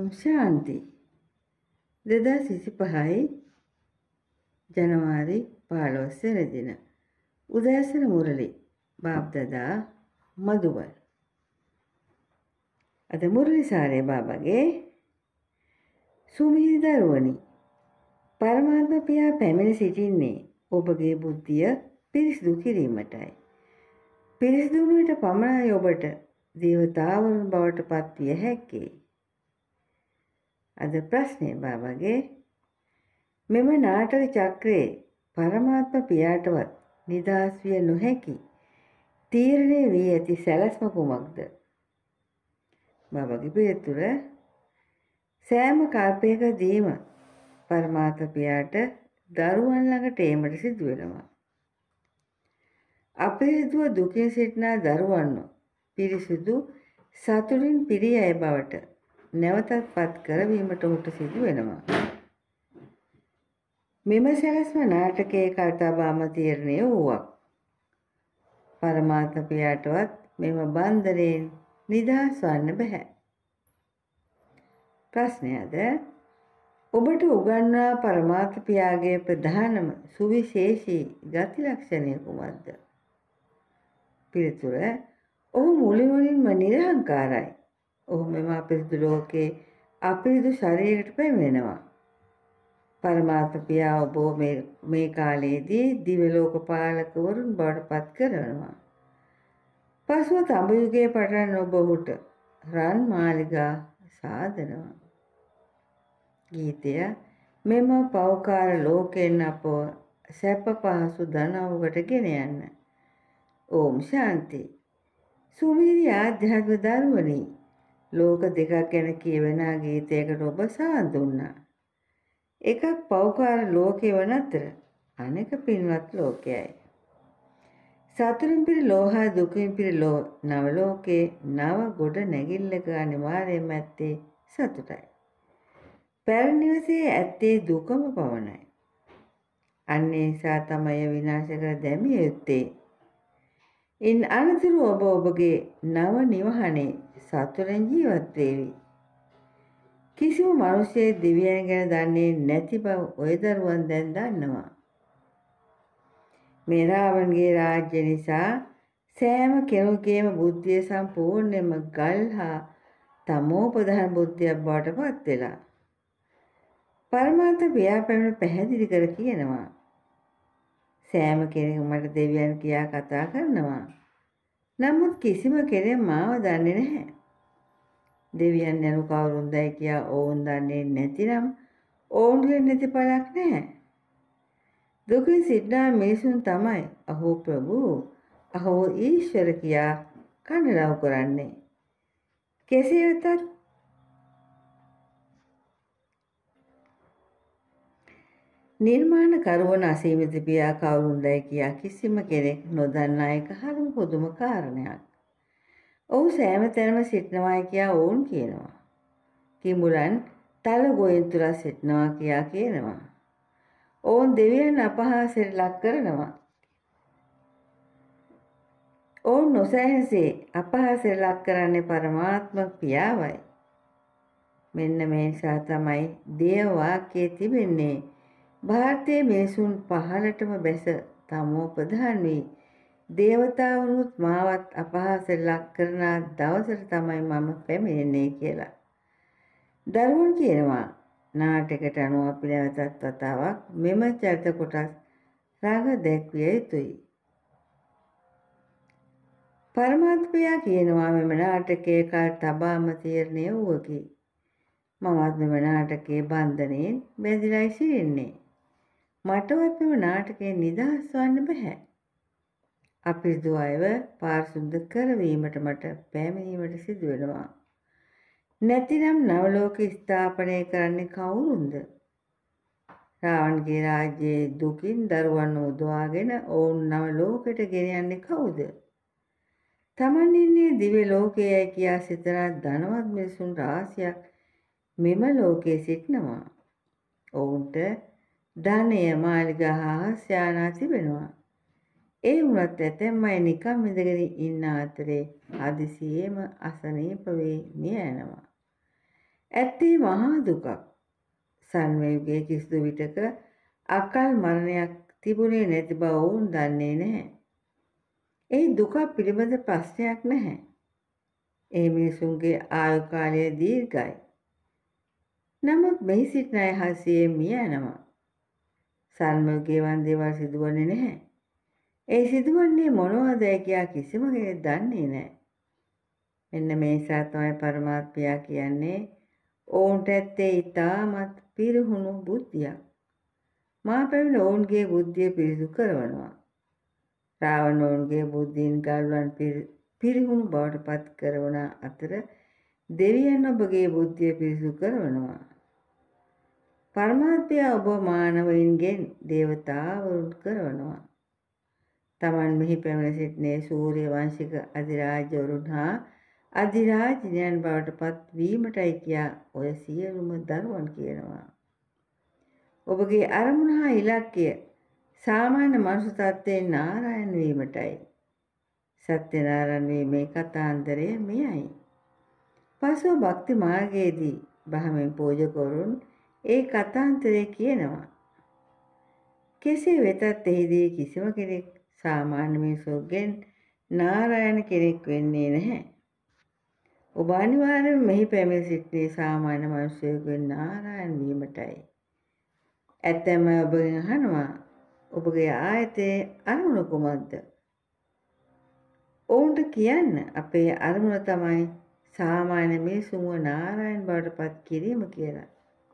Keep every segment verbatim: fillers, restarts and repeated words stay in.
ඕම් ශාන්ති. දෙදාස් විසිපහයි ජනවාරි පහළොස්වන දින. උදෑසන මුරලි බාප්දදා මදුවල්. අද මුරලි සාරේ බාබගේ සුමිහිරි දරුවනි. පරමාත්ම පියා පැමිණ සිටින්නේ ඔබගේ බුද්ධිය පිරිසිදු කිරීමටයි. පිරිසිදු වන විට පමණයි ඔබට දේවතාවුන් බවට පත්විය හැක්කේ. අද ප්‍රශ්නය බාබගේ මෙම නාටක චක්‍රයේ පරමාත්ම පියාටවත් නිදහස් විය නොහැකි තීරණය වී ඇති සැලැස්ම කුමක්ද? බාබගේ පිළිතුර සෑම කල්පයකදීම පරමාත්ම පියාට දරුවන් ළඟට ඒමට සිදු වෙනවා. අපිරිසිදුව දුකින් සිටිනා දරුවන්ව පිරිසිදු සතුටින් පිරී අය බවට නැවතත් පත් කරවීමට ඔහුට සිදු වෙනවා. මෙම සැලැස්ම නාටකයේ කල්තබාම තීරණය වූවක්. පරමාත්ම පියාටවත් මෙම බන්ධනයෙන් නිදහස් වන්න බෑ. ප්‍රශ්නයද ඔබට උගන්වා පරමාත්ම පියාගේ ප්‍රධානම සුවිශේෂී ගති ලක්ෂණය කුමක්ද? පිළිතුර ඔහු මුළුමනින්ම නිර්හංකාරයි. ඔහු මෙම අපිරිසිදු ලෝකේ අපිරිසිදු ශරීරයකට පැමිණෙනවා. පරමාත්ම පියා ඔබ මේ මේ කාලයේදී දිව්‍ය ලෝක පාලකවරුන් බවට පත් කරනවා. පසුව තඹ යුගයේ පටන් ඔබ ඔහුට රන් මාලිගා සාදනවා. ගීතය මෙම පෞකාර ලෝකයෙන් අපව සැප පහසු ධන අවුවට ගෙන යන්න. ඕම් ශාන්ති. සුමිහිරි ආධ්‍යාත්ම දරුවනි, ලෝක දෙකක් ගැන කියවෙන ගීතයකට ඔබ සවන් දුන්නා. එකක් පෞකාර ලෝකය වන අතර අනෙක පින්වත් ලෝකයයි. සතුටින් පිරි ලෝහා දුකින් පිරි ලෝ නව ලෝකේ නව ගොඩ නැගිල්ලක අනිවාර්යයෙන්ම ඇත්තේ සතුටයි. පැරණි නිවසේ ඇත්තේ දුකම පමණයි. අන්න ඒ නිසා තමයි විනාශ කර දැමිය යුත්තේ. ඉන් අනතුරු ඔබ ඔබගේ නව නිවහනේ සතුටෙන් ජීවත් වේවි. කිසිම මිනිසෙක් දිව්‍යයන් ගැන දන්නේ නැති බව ඔය දරුවන් දැන් දන්නවා. මේ රාවණගේ රාජ්‍ය නිසා සෑම කෙනෙකුගේම බුද්ධිය සම්පූර්ණයෙන්ම ගල් හා තමෝ ප්‍රධාන බුද්ධියක් බවට පත් වෙලා. පරමාර්ථ පියා පැමිණ පැහැදිලි කර කියනවා. සෑම කෙනෙකු මට දෙවියන් කියා කතා කරනවා. නමුත් කිසිම කෙනෙක් මාව දන්නේ නැහැ. දෙවියන් යනු කවුරුන්දයි කියා ඔවුන් දන්නේ නැතිනම් ඔවුන්ගේ නැති පළක් නැහැ. දුකින් සිටිනා මිනිසුන් තමයි අහෝ ප්‍රභු, අහෝ ඊශ්වර කියා කනරව් කරන්නේ. කෙසේ වෙතත් නිර්මාණ කරවන අසීමිත පියා කවුරුන්දයි කියා කිසිම කෙනෙක් නොදන්නා එක හරිම පුදුම කාරණයක්. ඔහු සෑම තැනම සිටිනවායි කියා ඔවුන් කියනවා. කිඹුලන් තල ගොයන්තුලා සිටිනවා කියා කියනවා. ඔවුන් දෙවියන් අපහාසයට ලක් කරනවා. ඔවුන් නොසැහැසේ අපහාසයට ලක් කරන්නේ පරමාත්ම පියාවයි. මෙන්න මේ නිසා තමයි දේව වාක්‍යයේ තිබෙන්නේ ಭಾರತೀಯ මිනිසුන් පහළටම බැස තමෝ ප්‍රධාන වී දේවතාවුනුත් මාවත් අපහාසයට ලක් කරන දවසට තමයි මම පැමිණෙන්නේ කියලා. දරුවන් කියනවා නාටකයට අනුව අපි නැවතත් වතාවක් මෙම චරිත කොටස් රඟ දැක්විය යුතුයි. පරමාත්ම පියා කියනවා මෙම නාටකයේ කල් තබාම තීරණය වූවකි. මමත් මෙම නාටකයේ බන්ධනයෙන් බැඳිලායි සිටින්නේ. මටවත් මෙම නාටකයෙන් නිදහස් වන්න බෑ. අපිරිසිදු අයව පාරිශුද්ධ කරවීමට මට පැමිණීමට සිදු වෙනවා. නැතිනම් නවලෝක ස්ථාපනය කරන්නේ කවුරුන්ද? රාවණගේ රාජ්‍යයේ දුකින් දරුවන් උදවාගෙන ඔවුන් නවලෝකයට ගෙන යන්නේ කවුද? තමන් ඉන්නේ දිව්‍ය ලෝකයයි කියා සිතන ධනවත් මිනිසුන් රාශියක් මෙම ලෝකයේ සිටිනවා. ඔවුන්ට ධනය මාලිගා හාස්‍යානා තිබෙනවා. ඒ වුණත් ඇතැම් අය නිකම් ඉඳගෙන ඉන්න අතරේ හදිසියේම අසනීප වේ මිය යනවා. ඇත්තේ මහා දුකක්. සන්වයුගයේ කිසිදු විටක අකල් මරණයක් තිබුණේ නැති බව ඔවුන් දන්නේ නැහැ. ඒ දුක පිළිබඳ ප්‍රශ්නයක් නැහැ. ඒ මිනිසුන්ගේ ආයු කාලය දීර්ඝයි. නමුත් මෙහි සිටින අය හසියේ මිය යනවා. සන්වයුගයේ වන් දේවල් සිදුවන්නේ නැහැ. ඒ සිදුවන්නේ මොනවදයි කියා කිසිම කෙනෙක් දන්නේ නැහැ. මෙන්න මේ නිසා තමයි පරමාත්මයා කියන්නේ ඔවුන්ට ඇත්තේ ඊටමත් පිරිහුණු බුද්ධියක්. මා පැමිණ ඔවුන්ගේ බුද්ධිය පිරිසු කරවනවා. රාවණ ඔවුන්ගේ බුද්ධීන් ගල්වන් පිරිහුණු බවට පත් කරවන අතර දෙවියන් ඔබගේ බුද්ධිය පිරිසු කරවනවා. පරමාත්මයා ඔබ මානවයින්ගෙන් දේවතාවරුන් කරවනවා. තමන් මෙහි පැමිණ සිටිනේ සූර්ය වංශික අධිරාජවරුන් හා අධිරාජිනියන් බවට පත් වීමටයි කියා ඔය සියලුම දරුවන් කියනවා. ඔබගේ අරමුණ හා ඉලක්කය සාමාන්‍ය මනුෂ්‍ය තත්ත්වයෙන් නාරයන් වීමටයි. සත්‍යනාරයන් වීමේ කතාන්දරය මෙයයි. පසුව භක්ති මාර්ගයේදී බ්‍රහ්මයන් පූජකවරුන් ඒ කතාන්තරය කියනවා. කෙසේ වෙතත් එහිදී කිසිම කෙනෙක් සාමාන්‍ය මිනිසෙකුගෙන් නාරයන් කෙනෙක් වෙන්නේ නැහැ. ඔබ අනිවාර්යයෙන් මෙහි පැමිණ සිටිනේ සාමාන්‍ය මිනිසෙකුගෙන් නාරයන් වීමටයි. ඇතැම් අය ඔබගෙන් අහනවා ඔබගේ ආයතයේ අරමුණ කුමක්ද? ඔවුන්ට කියන්න අපේ අරමුණ තමයි සාමාන්‍ය මිනිසුන්ව නාරයන් බවට පත් කිරීම කියලා.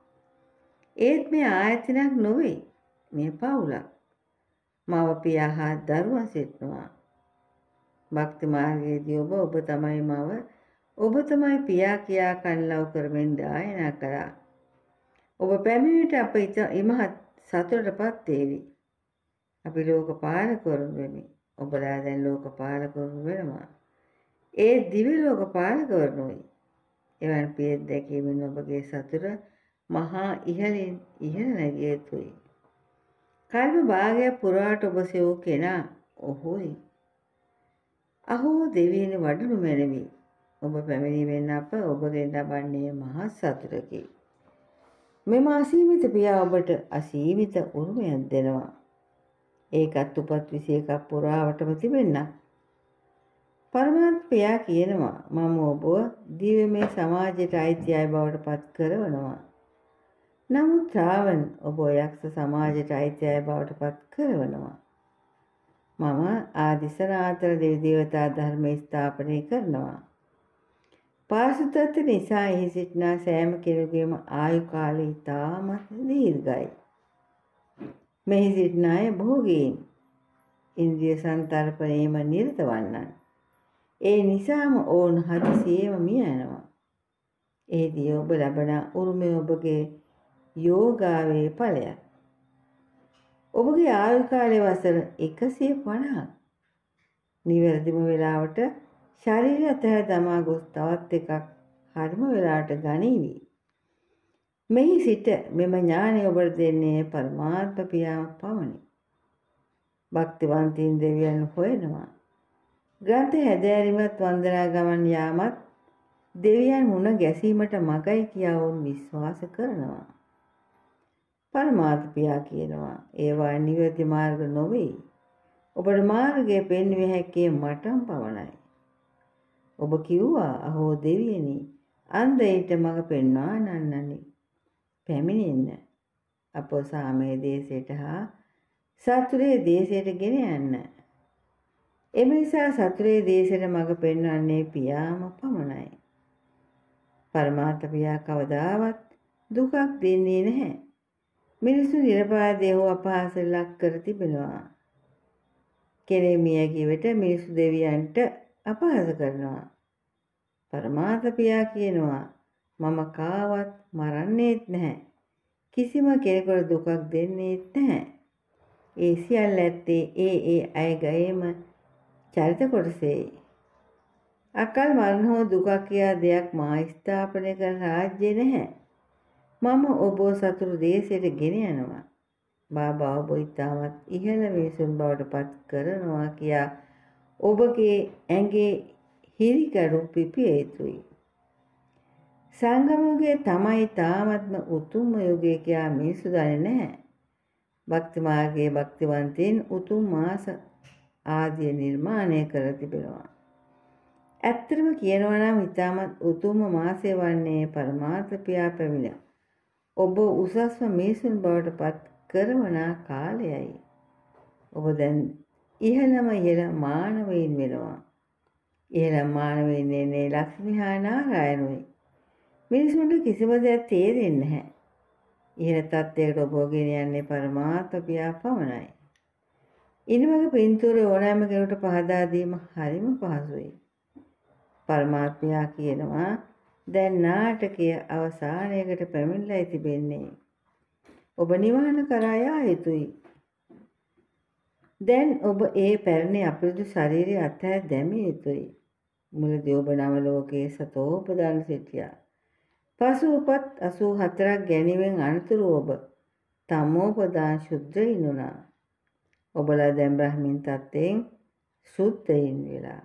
ඒත් මේ ආයතනයක් නොවේ. මේ පවුලක්. මව පියා හා දරුවන් සිටිනවා. භක්ති මාර්ගයේදී ඔබ ඔබ තමයි මව, ඔබ තමයි පියා කියා කන්ලව් කරමින් ගායනා කළා. ඔබ පැමිණිට අප ඉමහත් සතුටටපත් වේවි. අපි ලෝක පාලකවරුන් වෙමි. ඔබලා දැන් ලෝක පාලකවරුන් වෙනවා. ඒ දිව්‍ය ලෝක පාලකවරුන්යි. එවන් පියත් දැකීමෙන් ඔබගේ සතුට මහා ඉහළින් ඉහළ නැගිය යුතුයි. කල්ප භාගයක් පුරාට ඔබ සෙවූ කෙනා ඔහුයි. අහෝ දෙවියනි වඩනු මැනවි. ඔබ පැමිණීමෙන් අප ඔබගෙන් ලබන්නේ මහත් සතුටකි. මෙම අසීමිත පියා ඔබට අසීමිත උරුමයක් දෙනවා. ඒකත් උපත් විසි එකක් පුරාවටම තිබෙන්න. පරමාත්ම පියා කියනවා මම ඔබව දිව්‍යමය සමාජයට අයිති අය බවට පත් කරවනවා. නමුත් රාවණ ඔබ යක්ෂ සමාජයට අයිති අය බවට පත් කරවනවා. මම ආදිසනාතර දෙවි දේවතා ධර්මය ස්ථාපනය කරනවා. පාරිශුද්ධත්ව නිසා එහි සිටින සෑම කෙනෙකුගේම ආයු කාලය ඉතාමත් දීර්ඝයි. මෙහි සිටින අය භෝගීන් ඉන්ද්‍රිය සංතරපණයම නිරත වන්නන්. ඒ නිසාම ඔවුන් හදිසියේම මිය යනවා. එහිදී ඔබ ලබන උරුමය ඔබගේ යෝගාවේ ඵලයක්. ඔබගේ ආයු කාලය වසර එකසිය පනහක්. නිවැරදිම වේලාවට ශරීරය අතහැර දමා ගොස් තවත් එකක් හරිම වෙලාවට ගනීවි. මෙහි සිට මෙම ඥානය ඔබට දෙන්නේ පරමාත්ම පියා පමණි. භක්තිවන්තයින් දෙවියන් හොයනවා. ග්‍රන්ථ හැදෑරීමත් වන්දනා ගමන් යාමත් දෙවියන් මුණ ගැසීමට මගයි කියා ඔවුන් විශ්වාස කරනවා. පරමාත්ම පියා කියනවා ඒවා නිවැරදි මාර්ග නොවේ. ඔබට මාර්ගය පෙන්විය හැක්කේ මටම පමණයි. ඔබ කිව්වා අහෝ දෙවියනි අන්ධයින්ට මඟ පෙන්වා නන්නනි. පැමිණෙන්න අප සාමයේ දේශයට හා සතුරේ දේශයට ගෙන යන්න. එම නිසා සතුරේ දේශයට මඟ පෙන්වන්නේ පියාම පමණයි. පරමාර්ථ පියා කවදාවත් දුකක් දෙන්නේ නැහැ. මිනිසු නිර්පාදයේ හෝ අපහාසයට ලක් කර තිබෙනවා. කෙනෙක් මිය ගිය විට මිනිසු දෙවියන්ට අපහාස කරනවා. පරමාර්ථ පියා කියනවා මම කාවත් මරන්නේත් නැහැ. කිසිම කෙනෙකුට දුකක් දෙන්නේත් නැහැ. ඒ සියල්ල ඇත්තේ ඒ ඒ අයගේම චරිත කොටසෙයි. අකල් මරණ හෝ දුකක් කියා දෙයක් මා ස්ථාපනය කරන රාජ්‍ය නැහැ. මම ඔබ සතුරු දේශයට ගෙන යනවා. බාබා ඔබ ඉතාමත් ඉහළ මිනිසුන් බවට පත් කරනවා කියා ඔබගේ ඇඟේ හිරිකඩු පිපිය යුතුයි. සංගම යුගයේ තමයි තාමත්ම උතුම්ම යුගය කියා මිනිස්සු දන්නේ නැහැ. භක්ති මාර්ගයේ භක්තිවන්තයින් උතුම් මාස ආදිය නිර්මාණය කර තිබෙනවා. ඇත්තටම කියනවා නම් ඉතාමත් උතුම්ම මාසය වන්නේ පරමාර්ථ පියා පැමිණ ඔබ උසස්ම මිනිසුන් බවට පත් කරවන කාලයයි. ඔබ දැන් ඉහළම ඉහළ මානවයින් වෙනවා. ඉහළම මානවයින් එන්නේ ලක්ෂ්මී හා නාරායණුයි. මිනිසුන්ට කිසිම දෙයක් තේරෙන්නේ නැහැ. ඉහළ තත්ත්වයකට ඔබ ගෙන යන්නේ පරමාර්ථ පියා පමණයි. ඉනිමක පින්තූර ඕනෑම කෙනෙකුට පහදා දීම හරිම පහසුයි. පරමාත්මයා කියනවා දැන් නාටකය අවසානයකට පැමිණලා තිබෙන්නේ. ඔබ නිවහන කරා යා යුතුයි. දැන් ඔබ ඒ පැරණි අපිරිදු ශරීරය අත්හැර දැමිය යුතුයි. මුලදී ඔබ නව ලෝකයේ සතෝපදාන සිටියා. පසු උපත් අසූ හතරක් ගැනීමෙන් අනතුරු ඔබ තමෝපදාන ශුද්‍රයින් වුණා. ඔබලා දැන් බ්‍රහ්මින් තත්ත්වයෙන් ශුද්ධයින් වෙලා.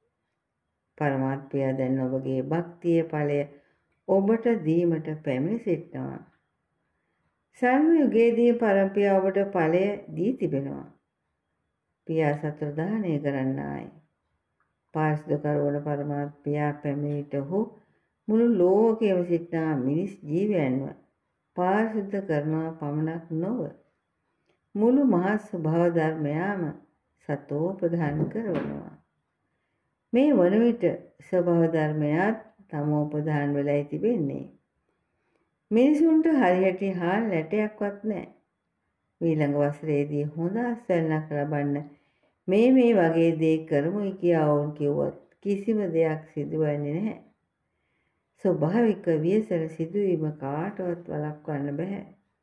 පරමාත්මයා දැන් ඔබගේ භක්තියේ ඵලය ඔබට දීමට පැමිණ සිටිනවා. සල්ම යුගයේදී පරම්පියා ඔබට ඵලය දී තිබෙනවා. පියා සතරදානය කරන්නායි. පාරිශුද්ධ කරවන පරමාත්මයා පැමිණිට ඔහු මුළු ලෝකයේම සිටිනා මිනිස් ජීවයන්ව පාරිශුද්ධ කරනවා පමණක් නොව මුළු මහත් ස්වභාව ධර්මයාම සතෝපදාන කරනවා. මේ වන විට ස්වභාව ධර්මයාත් තමෝපදාන වෙලයි තිබෙන්නේ. මිනිසුන්ට හරියට හාල් ලැටයක්වත් නැහැ. ඊළඟ වසරේදී හොඳ අස්වැන්නක් ලබන්න මේ මේ වගේ දේ කරමුයි කියා වුන් කිව්වත් කිසිම දෙයක් සිදුවන්නේ නැහැ. ස්වභාවික වියසර සිදුවීම කාටවත් වළක්වන්න බෑ.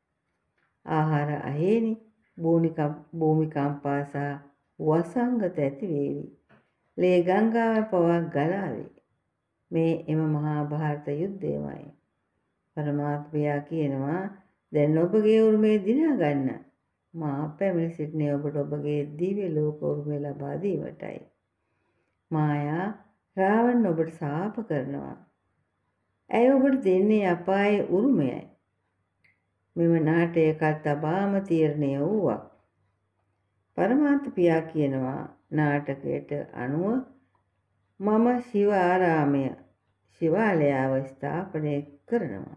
ආහාර අහේනි භූමිකම්පා සහ වසංගත ඇති වේවි. ලේ ගංගාව පවා ගලාවේ. මේ එම මහා භාරත යුද්ධයමයි. පරමාත්මයා කියනවා දැන් ඔබගේ උරුමය දිනා ගන්න. මා පැමිණ සිටිනේ ඔබට ඔබගේ දිව්‍ය ලෝක උරුමය ලබා දීමටයි. මායා රාවණ ඔබට සාප කරනවා. ඇය ඔබට දෙන්නේ අපායේ උරුමයයි. මෙම නාටය කල් තබාම තීරණය වූවක්. පරමාර්ථ පියා කියනවා නාටකයට අනුව මම ශිව ආරාමය ශිවාලයාව ස්ථාපනය කරනවා.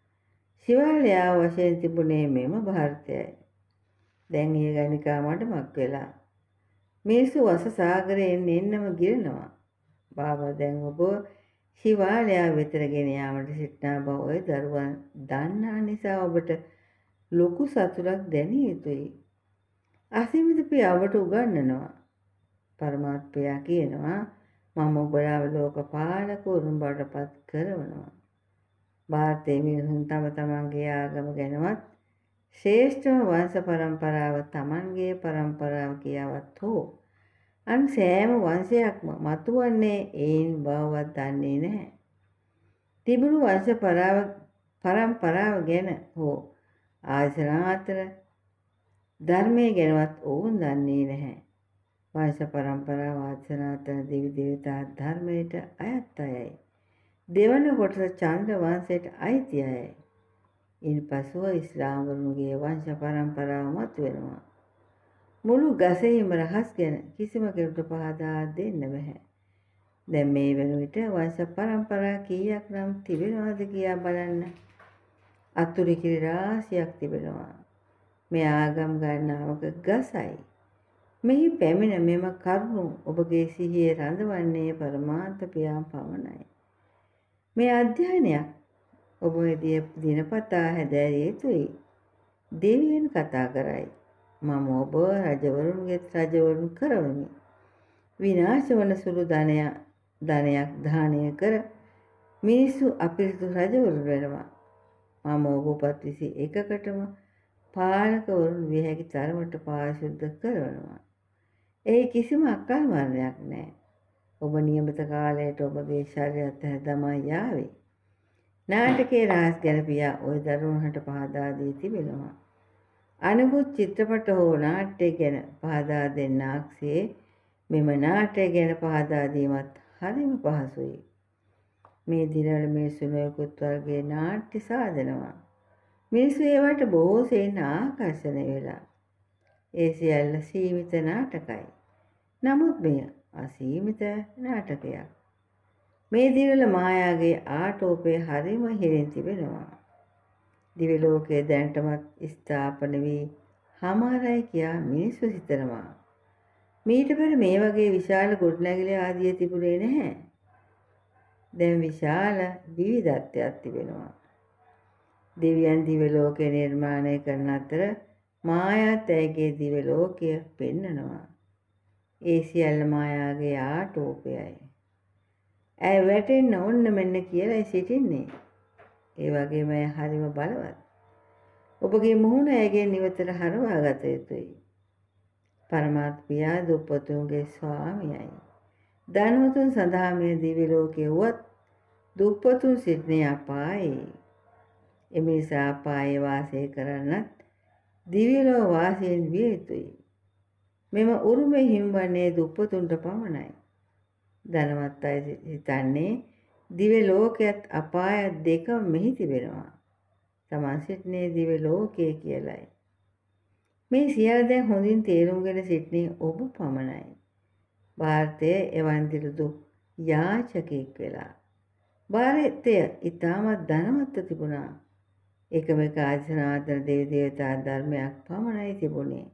ශිවාලයාව වශයෙන් තිබුණේ මෙම භාරතයයි. දැන් ඒ ගණිකා මඩමක් වෙලා. මිනිස්සු වස සාගරයෙන් එන්නම ගිරනවා. බාබා දැන් ඔබ ශිවාලයා වෙතට ගෙන යාමට සිටිනා බව ඔය දරුවන් දන්නා නිසා ඔබට ලොකු සතුටක් දැනිය යුතුයි. අසීමිත පියා ඔබට උගන්වනවා. පරමාත්මයා කියනවා මම ඔබලාව ලෝක පාලකවරුන් බවට පත් කරවනවා. ಭಾರತයේ මිනිසුන් තම තමන්ගේ ආගම ගැනවත් ශ්‍රේෂ්ඨම වංශ පරම්පරාව තමන්ගේ පරම්පරාව කියාවත් හෝ අන් සෑම වංශයක්ම මතුවන්නේ ඒන් බවවත් දන්නේ නැහැ. තිබුණු වංශ පරම්පරාව ගැන හෝ ආසනාතර ධර්මයේ ගැනවත් ඔවුන් දන්නේ නැහැ. වංශ පරම්පරාව ආසනාතර දෙවි දේවතා ධර්මයට අයත් අයයි. දෙවන කොටස චන්ද්‍ර වංශයට අයිති අයයි. ඉන්පසුව ඉස්ලාම් වරුන්ගේ වංශ පරම්පරාව මතුවෙනවා. මුළු ගසේම රහස් ගැන කිසිම කෙනෙකුට පහදා දෙන්න බෑ. දැන් මේ වෙන විට වංශ පරම්පරා කීයක් නම් තිබෙනවද කියා බලන්න. අතුරු කිරි රාශියක් තිබෙනවා. මේ ආගම් ගණනාවක ගසයි. මෙහි පැමිණ මෙම කරුණු ඔබගේ සිහියේ රඳවන්නේ පරමාර්ථ පියා පමණයි. මේ අධ්‍යයනයක් ඔබ දිනපතා හැදෑරිය යුතුයි. දෙවියන් කතා කරයි. මම ඔබ රජවරුන්ගේ රජවරුන් කරවමි. විනාශ වන සුළු ධනයක් ධනයක් දානය කර මිනිස්සු අපිරිසුදු රජවරුන් වෙනවා. මම ඔබ උපත් විසි එකකටම පාලකවරුන් විය හැකි තරමට පාරිශුද්ධ කරනවා. ඒ කිසිම අකල් මරණයක් නැහැ. ඔබ නියමිත කාලයට ඔබගේ ශරීරයත් හැදමා යාවේ. නාටකයේ රහස් ගැන පියා ওই දරුවන්ට පහදා දී තිබෙනවා. අනිකුත් චිත්‍රපට හෝ නාට්‍ය ගැන පහදා දෙන්නාක්සේ මෙම නාට්‍ය ගැන පහදා දීමත් හරිම පහසුයි. මේ දිනවල මිනිස්සු නොයෙකුත් වර්ගයේ නාට්‍ය සාදනවා. මිනිස්සු ඒවට බොහෝ සෙයින් ආකර්ෂණය වෙලා. ඒ සියල්ල සීමිත නාටකයි. නමුත් මෙය අසීමිත නාටකයක්. මේ දිනවල මායාගේ ආටෝපය හරිම හිරින් තිබෙනවා. දිව්‍ය ලෝකයේ දැනටමත් ස්ථාපන වී හමාරයි කියා මිනිස්සු සිතනවා. මීට පෙර මේ වගේ විශාල ගොඩනැගිලි ආදිය තිබුණේ නැහැ. දැන් විශාල විවිධත්වයක් තිබෙනවා. දෙවියන් දිව්‍ය ලෝකය නිර්මාණය කරන අතර මායාත් ඇයගේ දිව්‍ය ලෝකය පෙන්නනවා. ඒ සියල්ල මායාගේ ආටෝපයයි. ඇය වැටෙන්න ඕන්න මෙන්න කියලායි සිටින්නේ. ඒ වගේම ඇය හරිම බලවත්. ඔබගේ මුහුණ ඇයගේ නිවතට හරවා ගත යුතුයි. පරමාත්ම පියා දුප්පතුන්ගේ ස්වාමියයි. ධනවතුන් සඳහා මේ දිව්‍ය ලෝකයේ වුවත් දුප්පතුන් සිටිනේ අපායේ. එම නිසා අපායේ වාසය කරන්නත් දිව්‍ය ලෝක වාසයෙන් විය යුතුයි. මෙම උරුමය හිමිවන්නේ දුප්පතුන්ට පමණයි. ධනවත් අය හිතන්නේ දිව්‍ය ලෝකයත් අපායත් දෙකම මෙහි තිබෙනවා. තමන් සිටිනේ දිව්‍ය ලෝකයේ කියලයි. මේ සියල්ල දැන් හොඳින් තේරුම්ගෙන සිටිනේ ඔබ පමණයි. ಭಾರತයේ එවන් දිරුදු යාචකෙක් වෙලා. ಭಾರතය ඉතාමත් ධනවත්ව තිබුණා. එකම එක ආදිසනාතන දෙවි දේවතා ධර්මයක් පමණයි තිබුණේ.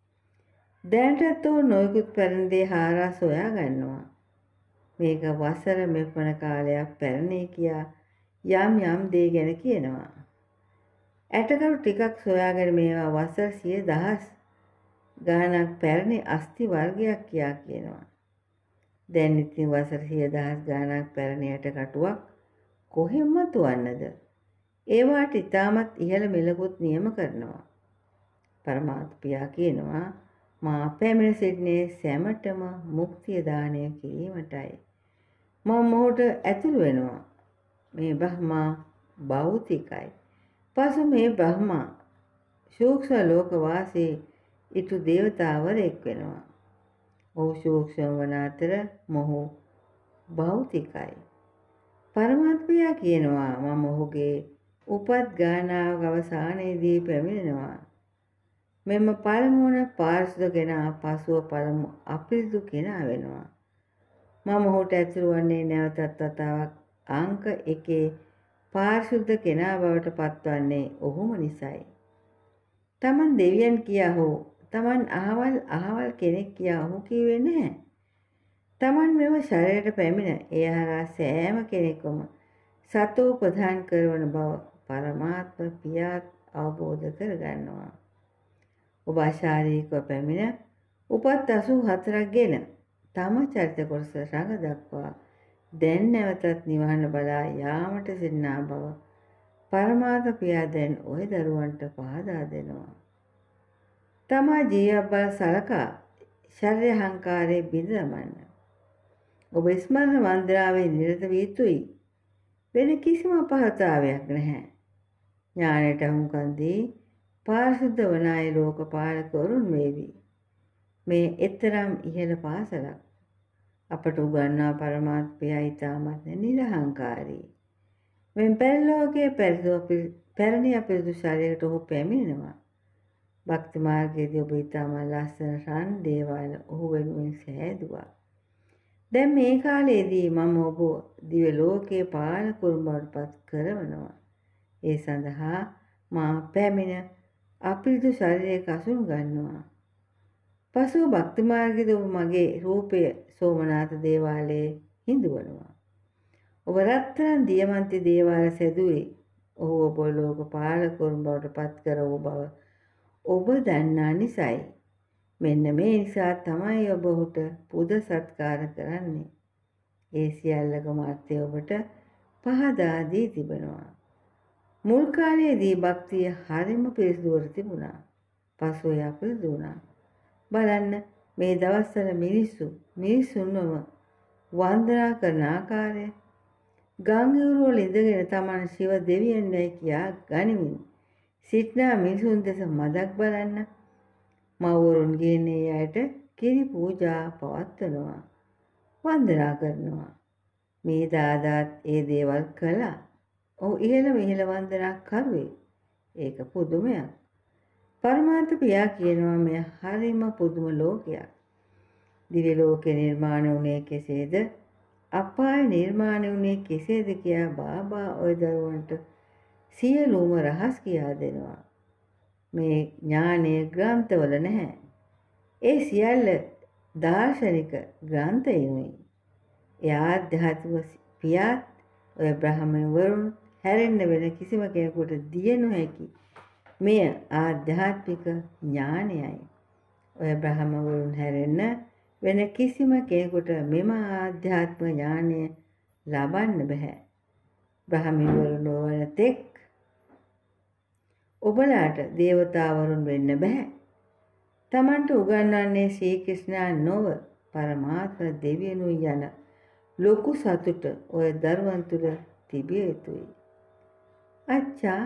දැනටත් ඔවුන් නොයෙකුත් පැරණි දේ හාරා සොයා ගන්නවා. මේක වසර මෙපමණ කාලයක් පැරණි කියා යම් යම් දේ ගැන කියනවා. ඇටකරු ටිකක් සොයාගෙන මේවා වසර සිය දහස් ගාණක් පැරණි අස්ථි වර්ගයක් කියා කියනවා. දැන් ඉතින් වසර සිය දහස් ගාණක් පැරණි ඇටකටුවක් කොහෙන් මතුවන්නද? ඒවාට ඉතාමත් ඉහළ මිලකුත් නියම කරනවා. පරමාත්ම පියා කියනවා මා පැමිණ සිටිනේ සැමටම මුක්තිය දානය කිරීමටයි. මම මොහොත ඇතුළු වෙනවා. මේ බ්‍රහ්මා භෞතිකයි. පසු මේ බ්‍රහ්මා සූක්ෂම ලෝක වාසී ඊතු දේවතාවරෙක් වෙනවා. ඔහු සූක්ෂම වන අතර මොහු භෞතිකයි. පරමාත්ම පියා කියනවා මම ඔහුගේ උපත් ගානාවක අවසානයේදී පැමිණෙනවා. මෙම පළමු වන පාරිශුද්ධ කෙනා පසුව පළමු අපිරිසුදු කෙනා වෙනවා. මම ඔහුට ඇතුළු වන්නේ නැවතත් වතාවක් අංක එකේ පාරිශුද්ධ කෙනා බවට පත්වන්නේ ඔහුම නිසයි. තමන් දෙවියන් කියා හෝ තමන් අහවල් අහවල් කෙනෙක් කියා ඔහු කිව්වේ නැහැ. තමන් මෙම ශරීරයට පැමිණ ඒ හරහා සෑම කෙනෙකුම සතෝ ප්‍රධාන කරවන බව පරමාත්ම පියාත් අවබෝධ කරගන්නවා. ඔබ ශාරීරිකව පැමිණ උපත් අසූ හතරක් ගෙන තම චරිත කොටස රඟ දක්වා දැන් නැවතත් නිවහන බලා යාමට සිටිනා බව පරමාර්ථ පියා දැන් ඔය දරුවන්ට පහදා දෙනවා. තමා ජීව බල සලකා ශරීර අහංකාරයේ බිඳ දමන්න. ඔබ ස්මරණ වන්දනාවේ නිරත විය යුතුයි. වෙන කිසිම අපහසුතාවයක් නැහැ. ඥානයට අහුම්කම් දී පාරිශුද්ධ වන අය ලෝකපාලකවරුන් වේවි. මේ එතරම් ඉහළ පාසලක් අපට උගන්වා පරමාත්ම පියා ඉතාමත් නිරහංකාරී. මෙන් පෙරලෝකයේ පැරණි අපිරිසුදු ශරීරයට ඔහු පැමිණෙනවා. භක්ති මාර්ගයේදී ඔබ ඉතාම ලස්සන රන් දේවාල ඔහු වෙනුවෙන් සෑදුවා. දැන් මේ කාලයේදී මම ඔබ දිව්‍ය ලෝකයේ පාලකුරුන් බවට පත් කරවනවා. ඒ සඳහා මා පැමිණ අපිරිසුදු ශරීරයක අසුන් ගන්නවා. පසුව භක්ති මාර්ගයේදී ඔබ මගේ රූපය සෝමනාථ දේවාලයේ හිඳුවනවා. ඔබ රත්තරන් දියමන්ති දේවාල සැදුවේ ඔහු ඔබ ලෝක පාලකුරුන් බවට පත් කරවූ බව ඔබ දන්නා නිසායි. මෙන්න මේ නිසා තමයි ඔබ ඔහුට පුද සත්කාර කරන්නේ. ඒ සියල්ලකම අර්ථය ඔබට පහදා දී තිබෙනවා. මුල් කාලයේදී භක්තිය හරිම පිරිසිදුවර තිබුණා. පසු එය අපිරිසුදු වුණා. බලන්න මේ දවස්වල මිනිස්සු මිනිසුන්වම වන්දනා කරන ආකාරය. ගංගිවුරු වල ඉඳගෙන තමන් ශිව දෙවියන්යි කියා ගනිමින් සිටනා මිනිසුන් දෙස මදක් බලන්න. මව්වරුන් ගින්නේ අයට කිරි පූජා පවත්වනවා. වන්දනා කරනවා. මේ දාදාත් ඒ දේවල් කළා. ඔහු ඉහළම ඉහළ වන්දනා කරුවේ. ඒක පුදුමයක්. පරමාර්ථ පියා කියනවා මෙය හරිම පුදුම ලෝකයක්. දිව්‍ය ලෝකේ නිර්මාණය වුණේ කෙසේද? අපාය නිර්මාණය වුණේ කෙසේද කියා බාබා ඔය දරුවන්ට සියලුම රහස් කියා දෙනවා. මේ ඥානය ග්‍රන්ථවල නැහැ. ඒ සියල්ල දාර්ශනික ග්‍රන්ථයනුයි. ඒ ආධ්‍යාත්මික පියාත් ඔය බ්‍රහ්මයන් වරුන් හැරෙන්න වෙන කිසිම කෙනෙකුට දිය නොහැකි මෙය ආධ්‍යාත්මික ඥානයයි. ඔය බ්‍රහ්ම වරුන් හැරෙන්න වෙන කිසිම කෙනෙකුට මෙම ආධ්‍යාත්මික ඥානය ලබන්න බෑ. බ්‍රහ්මයන් වරුන් වන තෙක් ඔබලාට දේවතාවරුන් වෙන්න බෑ. තමන්ට උගන්වන්නේ ශ්‍රී ක්‍රිෂ්ණා නොව පරමාත්ම දෙවියනුයි යන ලොකු සතුට ඔය දරුවන් තුළ තිබිය යුතුයි. අච්චා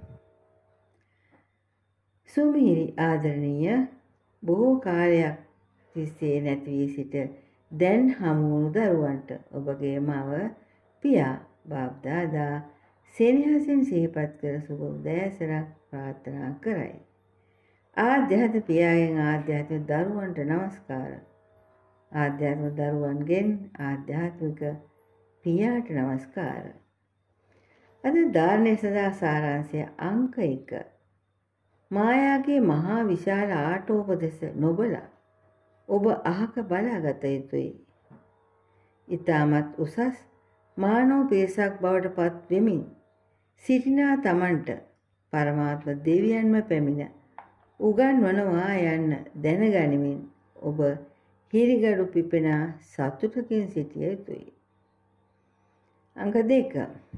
සුමිහිරි ආදරණීය බොහෝ කාලයක් තිස්සේ නැති වී සිට දැන් හමු වුණු දරුවන්ට ඔබගේ මව පියා බාප්දාදා සෙනෙහසින් සිහිපත් කර සුබ උදෑසනක් ප්‍රාර්ථනා කරයි. ආධ්‍යාත්මික පියාගෙන් ආධ්‍යාත්මික දරුවන්ට නමස්කාර. ආධ්‍යාත්මික දරුවන්ගෙන් ආධ්‍යාත්මික පියාට නමස්කාර. අද ධාරණය සඳහා සාරාංශය අංක එක. මායාගේ මහා විශාල ආටෝපදෙස නොබලා ඔබ අහක බලාගත යුතුයි. ඊටමත් උසස් මානව පිරිසක් බවට පත් වෙමින් සිටිනා තමන්ට පරමාත්ම දෙවියන්ම පැමිණ උගන්වනවා යන්න දැනගනිමින් ඔබ හිරිගඩු පිපෙනා සතුටකින් සිටිය යුතුයි. අංක දෙක.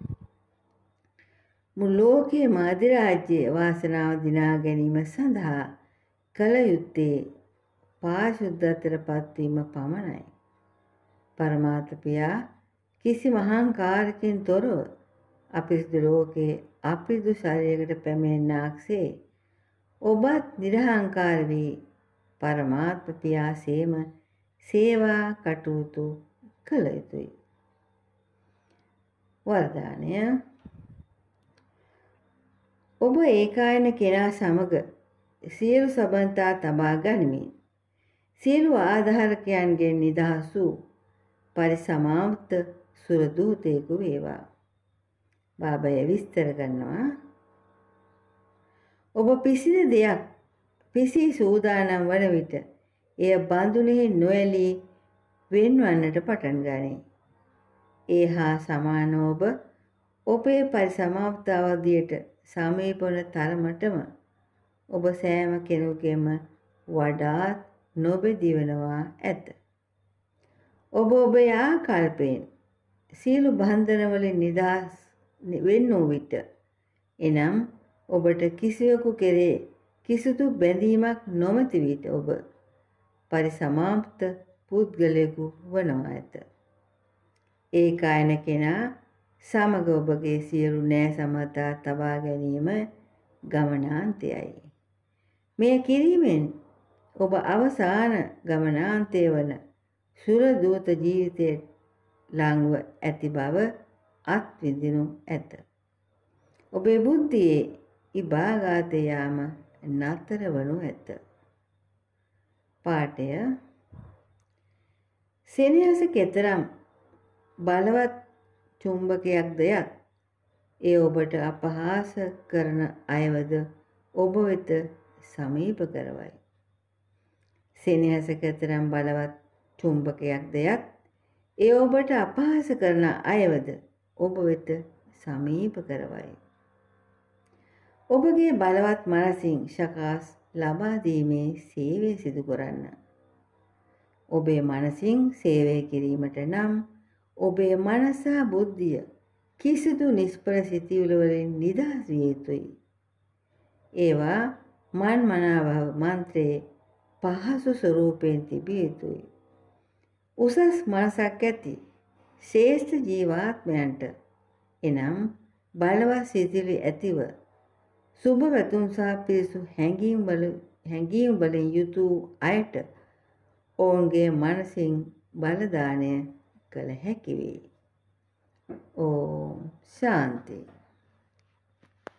මුළු ලෝකයේ මාධ්‍යරාජ්‍යයේ වාසනාව දිනා ගැනීම සඳහා කල යුත්තේ පාරිශුද්ධත්වයට පත්වීම පමණයි. පරමාර්ථ පියා කිසිම අහංකාරකින් තොරව අපිරිසුදු ලෝකයේ අපිරිසුදු ශරීරයකට පැමිණෙන්නාක්සේ ඔබත් නිර්හංකාර වී පරමාත්ම පියාසේම සේවා කටයුතු කළ යුතුයි. වරදානය. ඔබ ඒකායන කෙනා සමග සියලු සබඳතා තබා ගනිමින් සියලු ආධාරකයන්ගෙන් නිදහස් වූ පරිසමාප්ත සුරදූතයෙකු වේවා. බාබය විස්තර කරනවා. ඔබ පිසින දෙයක් පිසී සූදානම් වන විට එය බඳුනෙහි නොඇලී වෙන්වන්නට පටන් ගනී. ඒ හා සමාන ඔබ ඔබේ පරිසමාප්ත අවධියට සමීප වන තරමටම ඔබ සෑම කෙනෙකුගේම වඩාත් නොබෙදිවනවා ඇත. ඔබ ඔබේ ආකල්පයෙන් සියලු බන්ධනවලින් නිදහස් වෙන්න වූ විට එනම් ඔබට කිසිවෙකු කෙරේ කිසිදු බැඳීමක් නොමැති විට ඔබ පරිසමාප්ත පුද්ගලයෙකු වනවා ඇත. ඒකායන කෙනා සමග ඔබගේ සියලු නෑ සමතා තබා ගැනීම ගමනාන්තයයි. මෙය කිරීමෙන් ඔබ අවසාන ගමනාන්තය වන සුරදූත ජීවිතයට ලංව ඇති බව අත්විඳිනු ඇත. ඔබේ බුද්ධියේ ඉබාගාත යාම නතර වනු ඇත. පාඨය. සෙනෙහස කෙතරම් බලවත් චුම්බකයක්ද යත් ඒ ඔබට අපහාස කරන අයවද ඔබ වෙත සමීප කරවයි. සෙනෙහස කෙතරම් බලවත් චුම්බකයක්ද යත් ඒ ඔබට අපහාස කරන අයවද ඔබ වෙත සමීප කරවයි. ඔබගේ බලවත් මනසින් ශකාස් ලබා දීමේ සේවය සිදු කරන්න. ඔබේ මනසින් සේවය කිරීමට නම් ඔබේ මනසා බුද්ධිය කිසිදු නිෂ්ඵල සිතිවිලි වලින් නිදහස් විය යුතුයි. ඒවා මන් මනාව මන්ත්‍රයේ පහසු ස්වරූපයෙන් තිබිය යුතුයි. උසස් මනසක් ඇති ශ්‍රේෂ්ඨ ජීවාත්මයන්ට එනම් බලවත් සිතිවිලි ඇතිව සුබ වැතුම් සහ පිරිසු හැඟීම් වල හැඟීම් වලින් යුතු අයට ඔවුන්ගේ මනසින් බලදානය කළ හැකි වේ. ඕම් ශාන්ති.